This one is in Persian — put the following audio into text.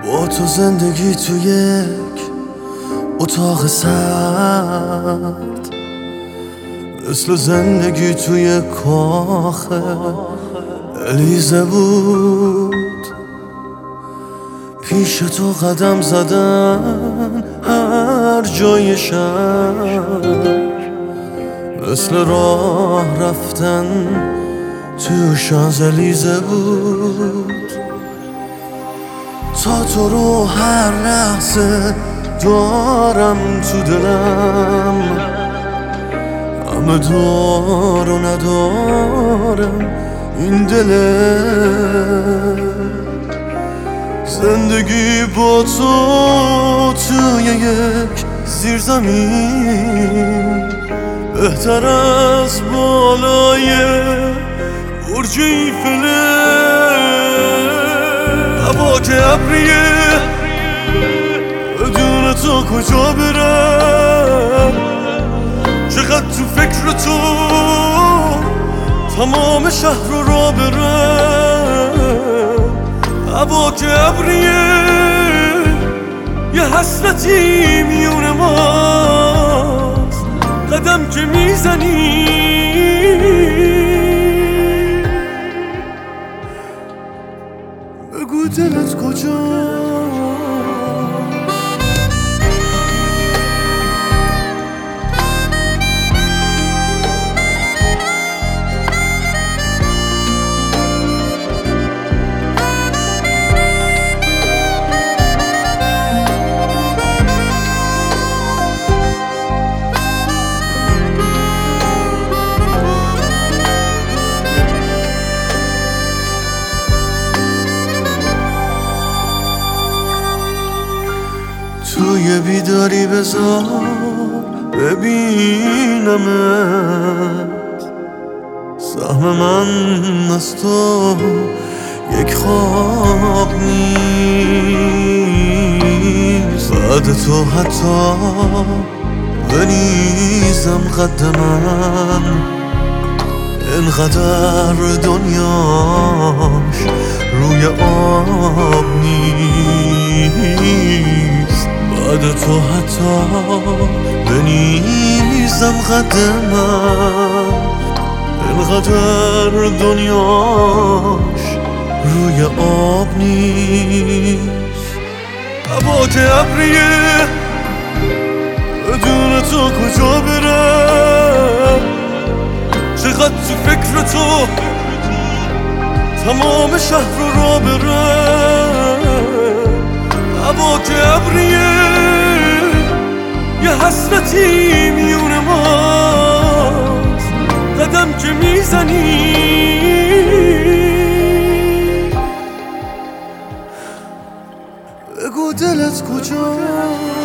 با تو زندگی تو یک اتاق سرد، مثل زندگی توی کاخ الیزه بود. پیش تو قدم زدن هر جای شهر، مثل راه رفتن تو شانزلیزه بود. تا تو رو هر لحظه دارم تو دلم، همه دار و ندارم این دله. زندگی با تو توی یک زیرزمین بهتر از بالای برج ایفله. هوا که ابریه بدون تو کجا برم، چقدر تو فکر تو تمام شهر رو را برم. هوا که ابریه یه حسرتی میون ماست، قدم که میزنی بگو دلت کجا. توی بیداری بذار ببینمت، سهم من از تو یک خواب نیست. بعد تو حتی بنیزم قد من، اینقدر دنیاش روی آب نیست. بعد تو حتی بنیزم قد من، اینقدر دنیاش روی آب نیست. هوا که ابریه بدون تو کجا برم، چقدر تو فکر تو تمام شهر رو را برم. هوا که ابریه یه حسرتی میون ماست، قدم که میزنی بگو دلت کجا.